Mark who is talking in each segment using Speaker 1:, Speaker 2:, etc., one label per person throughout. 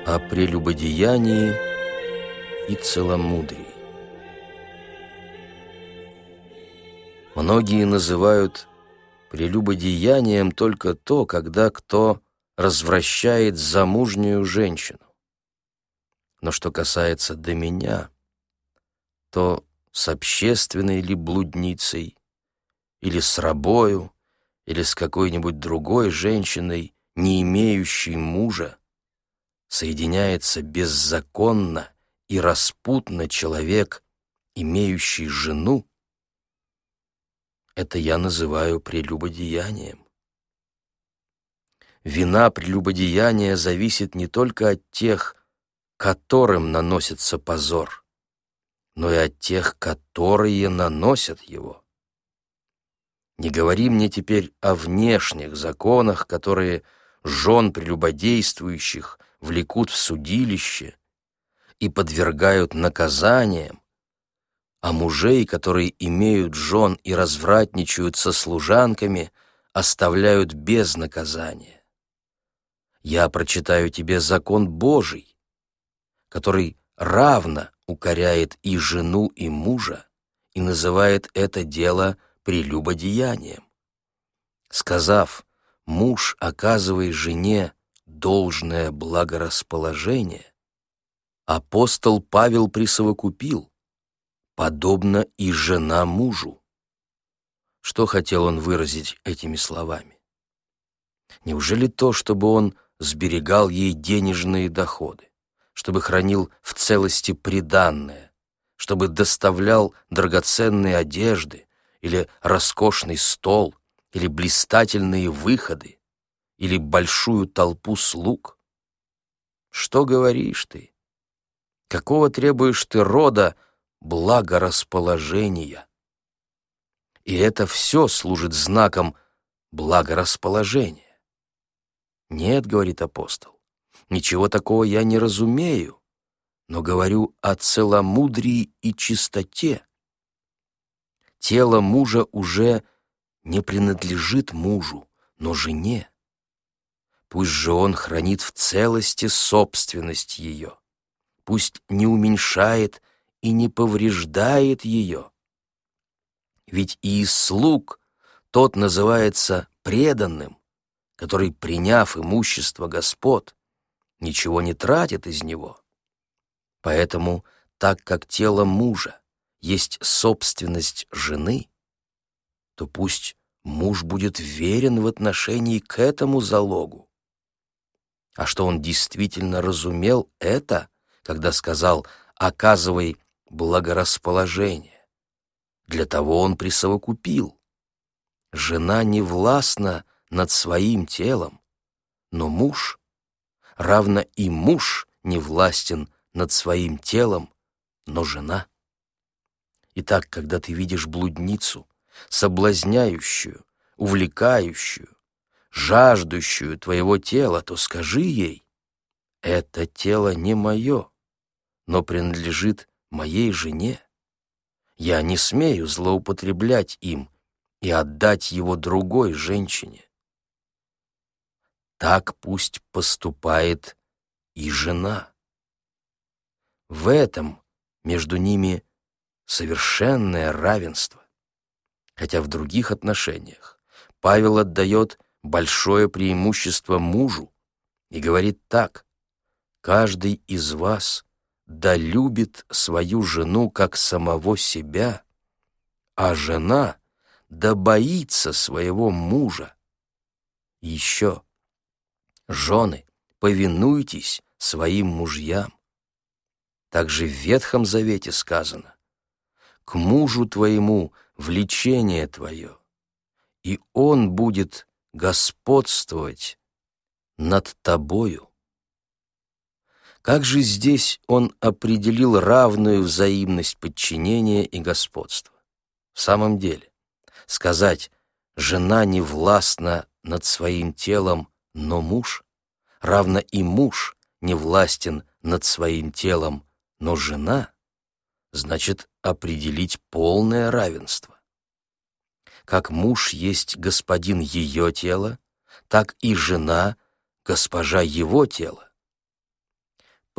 Speaker 1: О прелюбодеянии и целомудрии. Многие называют прелюбодеянием только то, когда кто развращает замужнюю женщину. Но что касается до меня, то с общественной ли блудницей, или с рабою, или с какой-нибудь другой женщиной, не имеющей мужа, соединяется беззаконно и распутно человек, имеющий жену, это я называю прелюбодеянием. Вина прелюбодеяния зависит не только от тех, которым наносится позор, но и от тех, которые наносят его. Не говори мне теперь о внешних законах, которые жен прелюбодействующих влекут в судилище и подвергают наказаниям, а мужей, которые имеют жен и развратничают со служанками, оставляют без наказания. Я прочитаю тебе закон Божий, который равно укоряет и жену, и мужа, и называет это дело прелюбодеянием. Сказав: «Муж, оказывай жене должное благорасположение», апостол Павел присовокупил: «Подобно и жена мужу». Что хотел он выразить этими словами? Неужели то, чтобы он сберегал ей денежные доходы, чтобы хранил в целости приданное, чтобы доставлял драгоценные одежды или роскошный стол, или блистательные выходы, или большую толпу слуг? Что говоришь ты? Какого требуешь ты рода благорасположения? И это все служит знаком благорасположения. Нет, говорит апостол, ничего такого я не разумею, но говорю о целомудрии и чистоте. Тело мужа уже не принадлежит мужу, но жене. Пусть же он хранит в целости собственность ее, пусть не уменьшает и не повреждает ее. Ведь и из слуг тот называется преданным, который, приняв имущество господ, ничего не тратит из него. Поэтому, так как тело мужа есть собственность жены, то пусть муж будет верен в отношении к этому залогу. А что он действительно разумел это, когда сказал: «Оказывай благорасположение», для того он присовокупил: «Жена не властна над своим телом, но муж, равно и муж не властен над своим телом, но жена». Итак, когда ты видишь блудницу, соблазняющую, увлекающую, жаждущую твоего тела, то скажи ей: «Это тело не мое, но принадлежит моей жене. Я не смею злоупотреблять им и отдать его другой женщине». Так пусть поступает и жена. В этом между ними совершенное равенство. Хотя в других отношениях Павел отдает большое преимущество мужу и говорит так: «Каждый из вас да любит свою жену как самого себя, а жена да боится своего мужа». И еще: «Жены, повинуйтесь своим мужьям». Также в Ветхом Завете сказано: «К мужу твоему влечение твое, и он будет господствовать над тобою». Как же здесь он определил равную взаимность подчинения и господства? В самом деле, сказать: «Жена не властна над своим телом, но муж», равно и муж не властен над своим телом, но жена, значит определить полное равенство. Как муж есть господин ее тела, так и жена — госпожа его тела.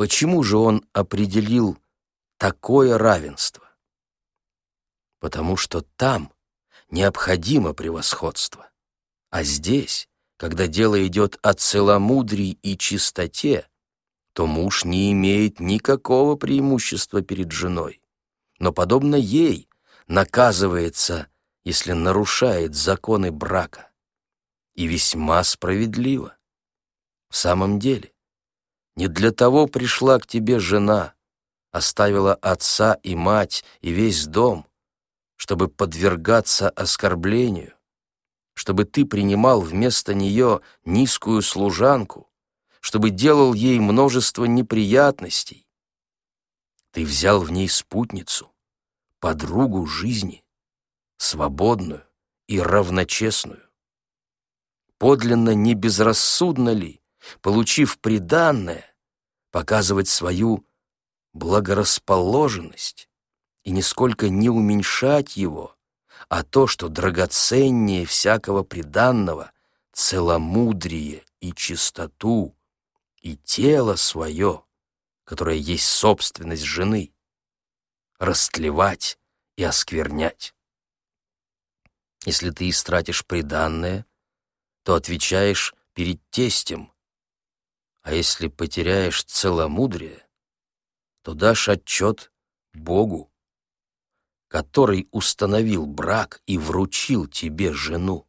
Speaker 1: Почему же он определил такое равенство? Потому что там необходимо превосходство, а здесь, когда дело идет о целомудрии и чистоте, то муж не имеет никакого преимущества перед женой, но, подобно ей, наказывается, если нарушает законы брака, и весьма справедливо. В самом деле, не для того пришла к тебе жена, оставила отца и мать и весь дом, чтобы подвергаться оскорблению, чтобы ты принимал вместо нее низкую служанку, чтобы делал ей множество неприятностей. Ты взял в ней спутницу, подругу жизни, свободную и равночестную. Подлинно не безрассудно ли, получив приданное, показывать свою благорасположенность и нисколько не уменьшать его, а то, что драгоценнее всякого приданного, целомудрие и чистоту, и тело свое, которое есть собственность жены, растлевать и осквернять. Если ты истратишь приданное, то отвечаешь перед тестем, а если потеряешь целомудрие, то дашь отчет Богу, который установил брак и вручил тебе жену.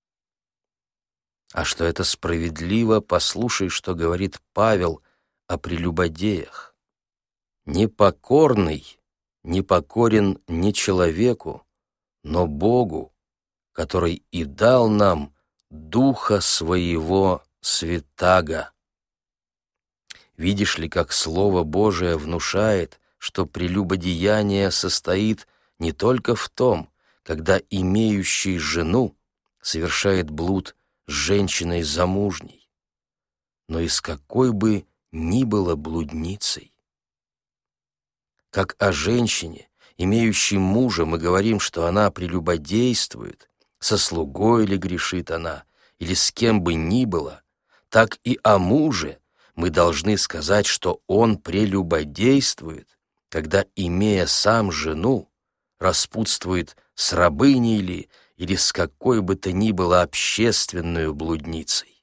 Speaker 1: А что это справедливо, послушай, что говорит Павел о прелюбодеях. «Непокорный не покорен не человеку, но Богу, который и дал нам Духа Своего Святаго». Видишь ли, как Слово Божие внушает, что прелюбодеяние состоит не только в том, когда имеющий жену совершает блуд с женщиной замужней, но и с какой бы ни было блудницей. Как о женщине, имеющей мужа, мы говорим, что она прелюбодействует, со слугой ли грешит она, или с кем бы ни было, так и о муже мы должны сказать, что он прелюбодействует, когда, имея сам жену, распутствует с рабыней ли или с какой бы то ни было общественную блудницей.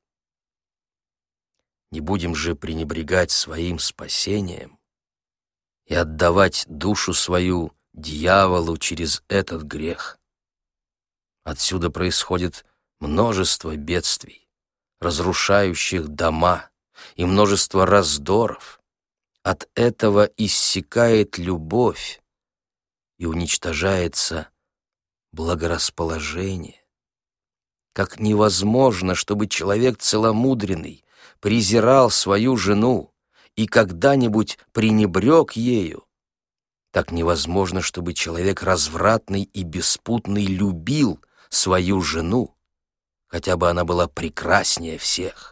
Speaker 1: Не будем же пренебрегать своим спасением и отдавать душу свою дьяволу через этот грех. Отсюда происходит множество бедствий, разрушающих дома, и множество раздоров. От этого иссякает любовь и уничтожается благорасположение. Как невозможно, чтобы человек целомудренный презирал свою жену и когда-нибудь пренебрег ею, так невозможно, чтобы человек развратный и беспутный любил свою жену, хотя бы она была прекраснее всех.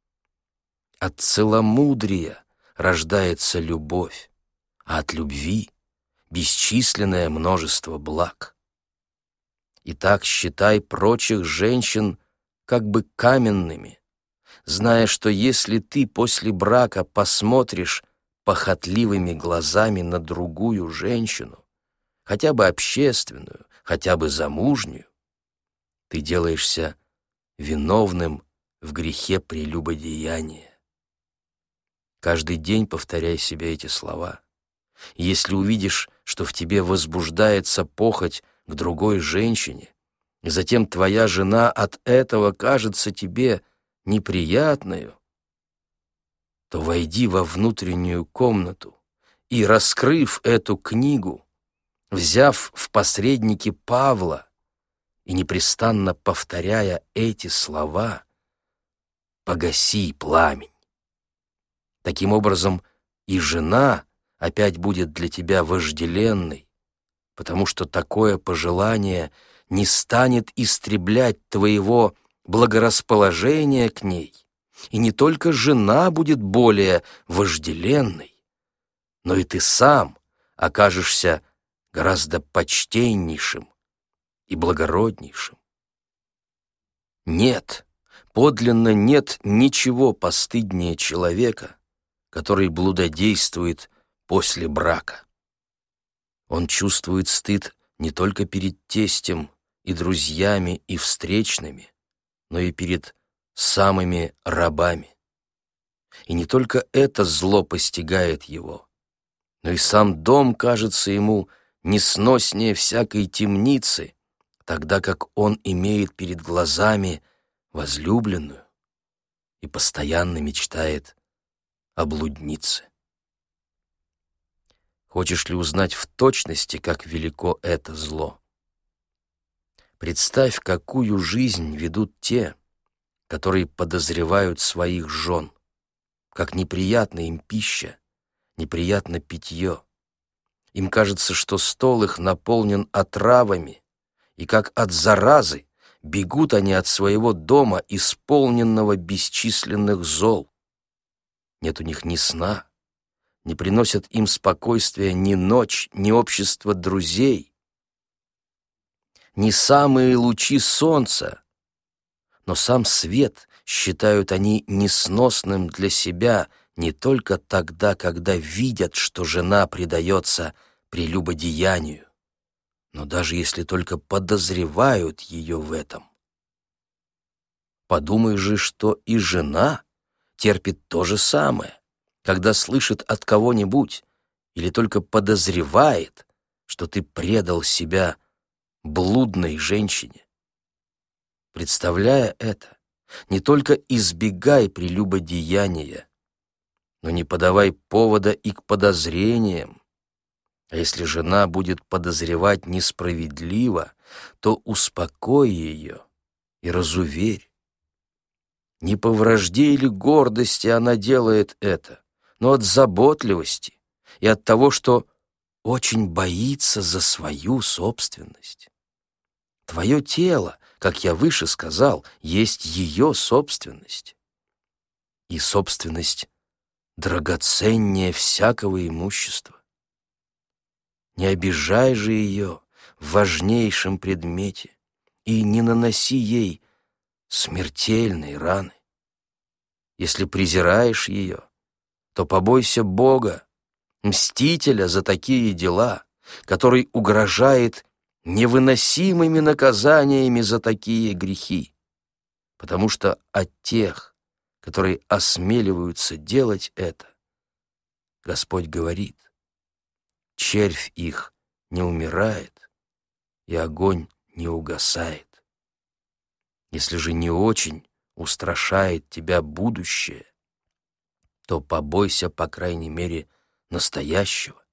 Speaker 1: От целомудрия рождается любовь, а от любви — бесчисленное множество благ. Итак, считай прочих женщин как бы каменными, зная, что если ты после брака посмотришь похотливыми глазами на другую женщину, хотя бы общественную, хотя бы замужнюю, ты делаешься виновным в грехе прелюбодеяния. Каждый день повторяй себе эти слова. Если увидишь, что в тебе возбуждается похоть к другой женщине, и затем твоя жена от этого кажется тебе неприятною, то войди во внутреннюю комнату и, раскрыв эту книгу, взяв в посредники Павла и непрестанно повторяя эти слова, погаси пламень. Таким образом, и жена опять будет для тебя вожделенной, потому что такое пожелание не станет истреблять твоего благорасположения к ней, и не только жена будет более вожделенной, но и ты сам окажешься гораздо почтеннейшим и благороднейшим. Нет, подлинно нет ничего постыднее человека, который блудодействует после брака. Он чувствует стыд не только перед тестем и друзьями и встречными, но и перед самыми рабами. И не только это зло постигает его, но и сам дом кажется ему несноснее всякой темницы, тогда как он имеет перед глазами возлюбленную и постоянно мечтает о блуднице. Хочешь ли узнать в точности, как велико это зло? Представь, какую жизнь ведут те, которые подозревают своих жен, как неприятна им пища, неприятно питье. Им кажется, что стол их наполнен отравами, и как от заразы бегут они от своего дома, исполненного бесчисленных зол. Нет у них ни сна, не приносят им спокойствия ни ночь, ни общество друзей, ни самые лучи солнца, но сам свет считают они несносным для себя не только тогда, когда видят, что жена предается прелюбодеянию, но даже если только подозревают ее в этом. Подумай же, что и жена терпит то же самое, когда слышит от кого-нибудь или только подозревает, что ты предал себя блудной женщине. Представляя это, не только избегай прелюбодеяния, но не подавай повода и к подозрениям. А если жена будет подозревать несправедливо, то успокой ее и разуверь. Не по вражде или гордости она делает это, но от заботливости и от того, что очень боится за свою собственность. Твое тело, как я выше сказал, есть ее собственность. И собственность драгоценнее всякого имущества. Не обижай же ее в важнейшем предмете и не наноси ей смертельной раны. Если презираешь ее, то побойся Бога, мстителя за такие дела, который угрожает невыносимыми наказаниями за такие грехи, потому что от тех, которые осмеливаются делать это, Господь говорит: червь их не умирает, и огонь не угасает. Если же не очень устрашает тебя будущее, то побойся, по крайней мере, настоящего.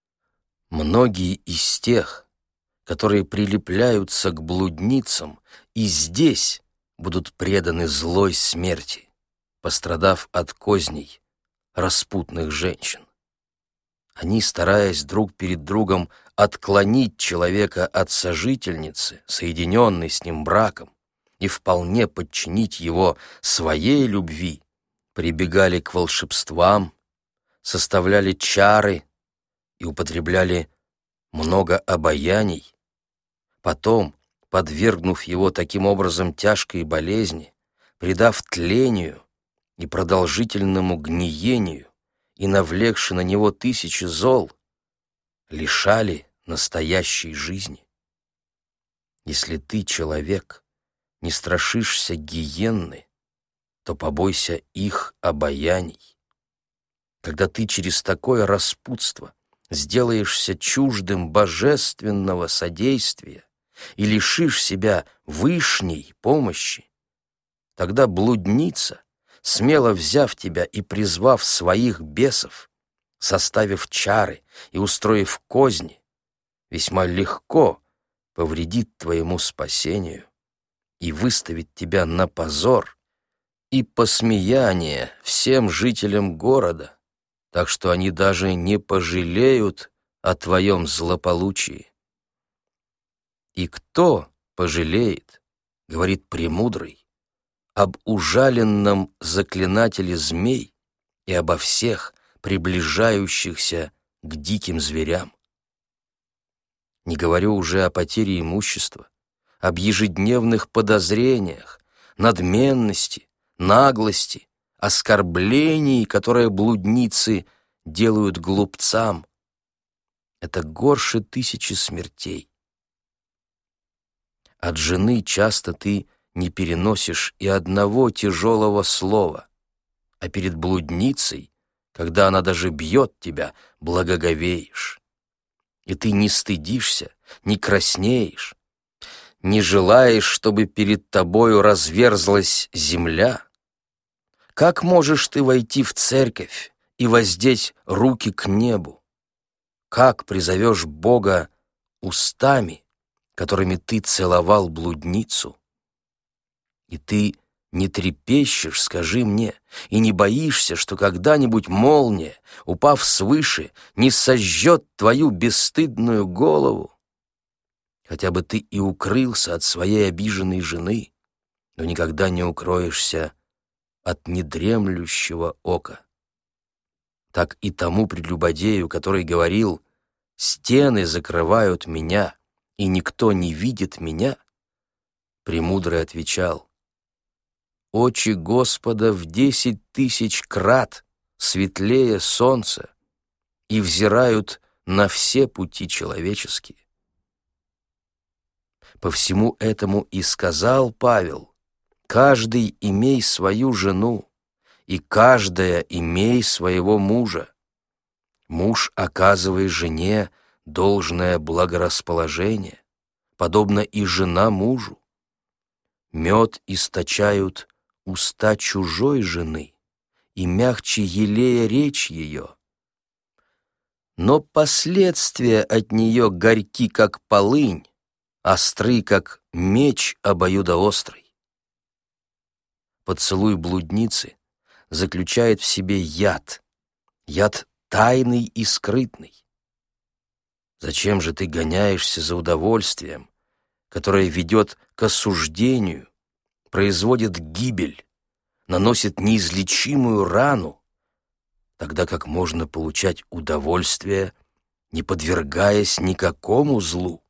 Speaker 1: Многие из тех, которые прилепляются к блудницам, и здесь будут преданы злой смерти, пострадав от козней распутных женщин. Они, стараясь друг перед другом отклонить человека от сожительницы, соединенной с ним браком, и вполне подчинить его своей любви, прибегали к волшебствам, составляли чары и употребляли много обаяний. Потом, подвергнув его таким образом тяжкой болезни, предав тлению и продолжительному гниению и навлекши на него тысячи зол, лишали настоящей жизни. Если ты, человек, не страшишься гиенны, то побойся их обаяний. Когда ты через такое распутство сделаешься чуждым божественного содействия и лишишь себя вышней помощи, тогда блудница, смело взяв тебя и призвав своих бесов, составив чары и устроив козни, весьма легко повредит твоему спасению и выставит тебя на позор и посмеяние всем жителям города, так что они даже не пожалеют о твоем злополучии. И кто пожалеет, говорит премудрый, об ужаленном заклинателе змей и обо всех приближающихся к диким зверям? Не говорю уже о потере имущества, об ежедневных подозрениях, надменности, наглости, оскорблений, которые блудницы делают глупцам, это горше 1000 смертей. От жены часто ты не переносишь и одного тяжелого слова, а перед блудницей, когда она даже бьет тебя, благоговеешь. И ты не стыдишься, не краснеешь, не желаешь, чтобы перед тобою разверзлась земля. Как можешь ты войти в церковь и воздеть руки к небу? Как призовешь Бога устами, которыми ты целовал блудницу? И ты не трепещешь, скажи мне, и не боишься, что когда-нибудь молния, упав свыше, не сожжет твою бесстыдную голову? Хотя бы ты и укрылся от своей обиженной жены, но никогда не укроешься от недремлющего ока. Так и тому прелюбодею, который говорил: «Стены закрывают меня, и никто не видит меня», Премудрый отвечал: «Очи Господа в 10 000 крат светлее солнца и взирают на все пути человеческие». По всему этому и сказал Павел: «Каждый имей свою жену, и каждая имей своего мужа. Муж оказывай жене должное благорасположение, подобно и жена мужу. Мед источают уста чужой жены, и мягче елея речь ее. Но последствия от нее горьки, как полынь, остры, как меч обоюдоострый». Поцелуй блудницы заключает в себе яд тайный и скрытный. Зачем же ты гоняешься за удовольствием, которое ведет к осуждению, производит гибель, наносит неизлечимую рану, тогда как можно получать удовольствие, не подвергаясь никакому злу?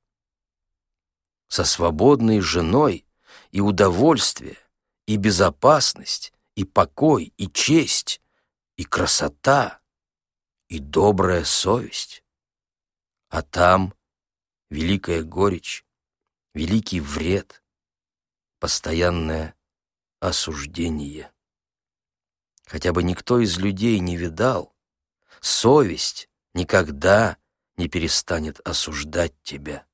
Speaker 1: Со свободной женой и удовольствие, и безопасность, и покой, и честь, и красота, и добрая совесть. А там великая горечь, великий вред, постоянное осуждение. Хотя бы никто из людей не видал, совесть никогда не перестанет осуждать тебя.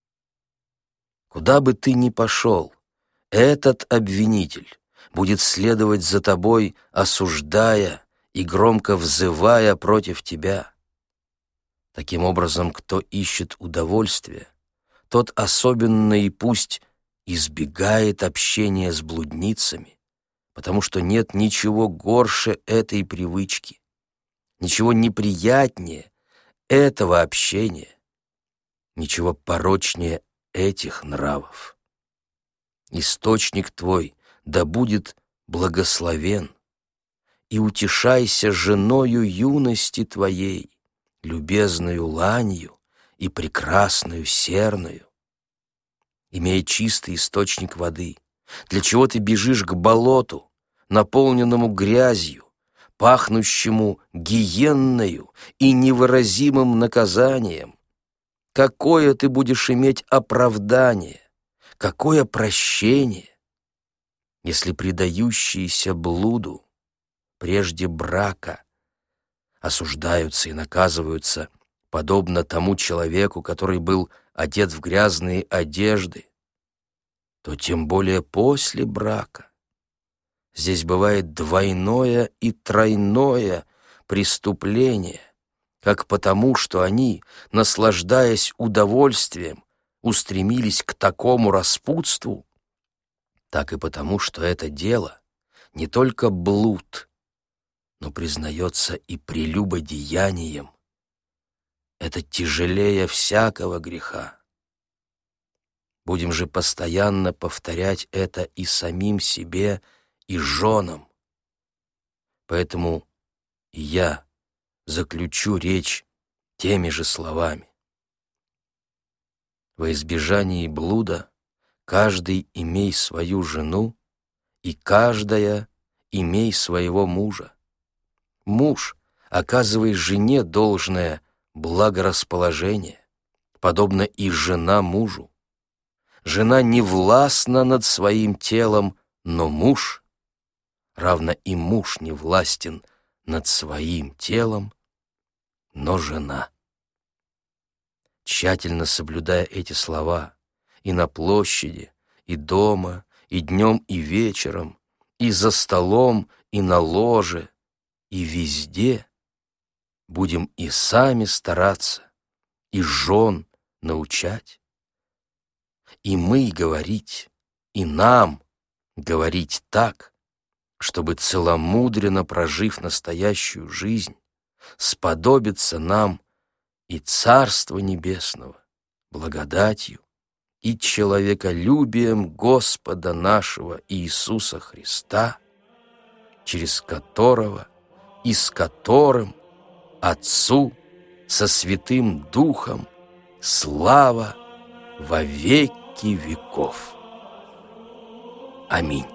Speaker 1: Куда бы ты ни пошел, этот обвинитель будет следовать за тобой, осуждая и громко взывая против тебя. Таким образом, кто ищет удовольствия, тот особенно и пусть избегает общения с блудницами, потому что нет ничего горше этой привычки, ничего неприятнее этого общения, ничего порочнее этих нравов. Источник твой да будет благословен, и утешайся женою юности твоей, любезною ланью и прекрасную серною. Имея чистый источник воды, для чего ты бежишь к болоту, наполненному грязью, пахнущему гиенною и невыразимым наказанием? Какое ты будешь иметь оправдание, какое прощение, если предающиеся блуду прежде брака осуждаются и наказываются подобно тому человеку, который был одет в грязные одежды, то тем более после брака. Здесь бывает двойное и тройное преступление, как потому, что они, наслаждаясь удовольствием, устремились к такому распутству, так и потому, что это дело не только блуд, но признается и прелюбодеянием. Это тяжелее всякого греха. Будем же постоянно повторять это и самим себе, и женам. Поэтому и я заключу речь теми же словами. Во избежании блуда каждый имей свою жену, и каждая имей своего мужа. Муж, оказывай жене должное благорасположение, подобно и жена мужу. Жена не властна над своим телом, но муж, равно и муж не властен над своим телом, но жена. Тщательно соблюдая эти слова и на площади, и дома, и днем, и вечером, и за столом, и на ложе, и везде, будем и сами стараться, и жен научать. И мы говорить, и нам говорить так, чтобы целомудренно прожив настоящую жизнь, сподобиться нам и Царства Небесного благодатью и человеколюбием Господа нашего Иисуса Христа, через которого и с которым Отцу со Святым Духом слава во веки веков. Аминь.